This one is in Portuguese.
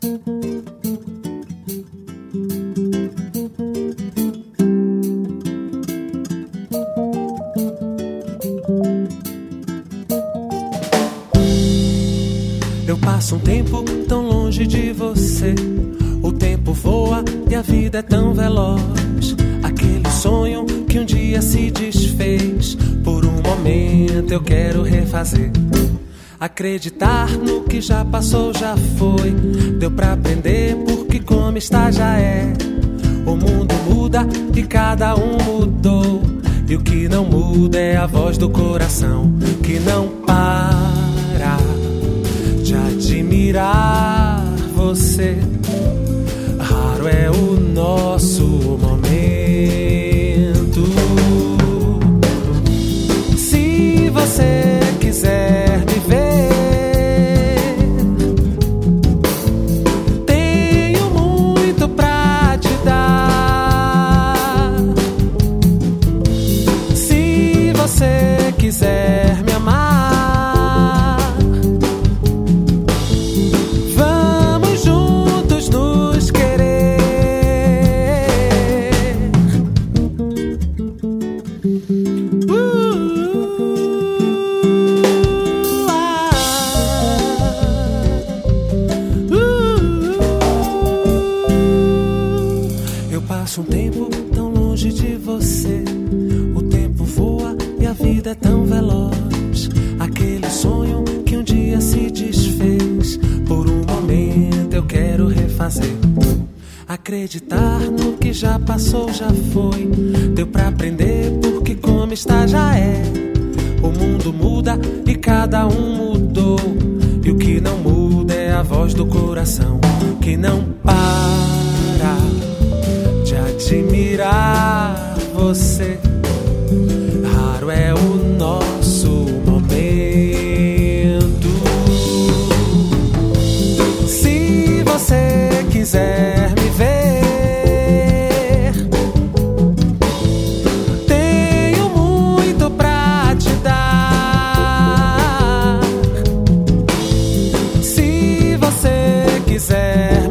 Eu passo um tempo tão longe de você. O tempo voa e a vida é tão veloz. Aquele sonho que um dia se desfez, por um momento eu quero refazer. Acreditar no que já passou, já foi. Deu pra aprender porque como está já é. O mundo muda e cada um mudou. E o que não muda é a voz do coração que não para de admirar você. Raro é o nosso momento. Se você quiser me ver, tenho muito pra te dar. Se você quiser me amar, um tempo tão longe de você. O tempo voa e a vida é tão veloz. Aquele sonho que um dia se desfez, por um momento eu quero refazer. Acreditar no que já passou, já foi. Deu pra aprender porque como está já é. O mundo muda e cada um mudou. E o que não muda é a voz do coração que não para de admirar você. Raro é o nosso momento. Se você quiser me ver, tenho muito pra te dar. Se você quiser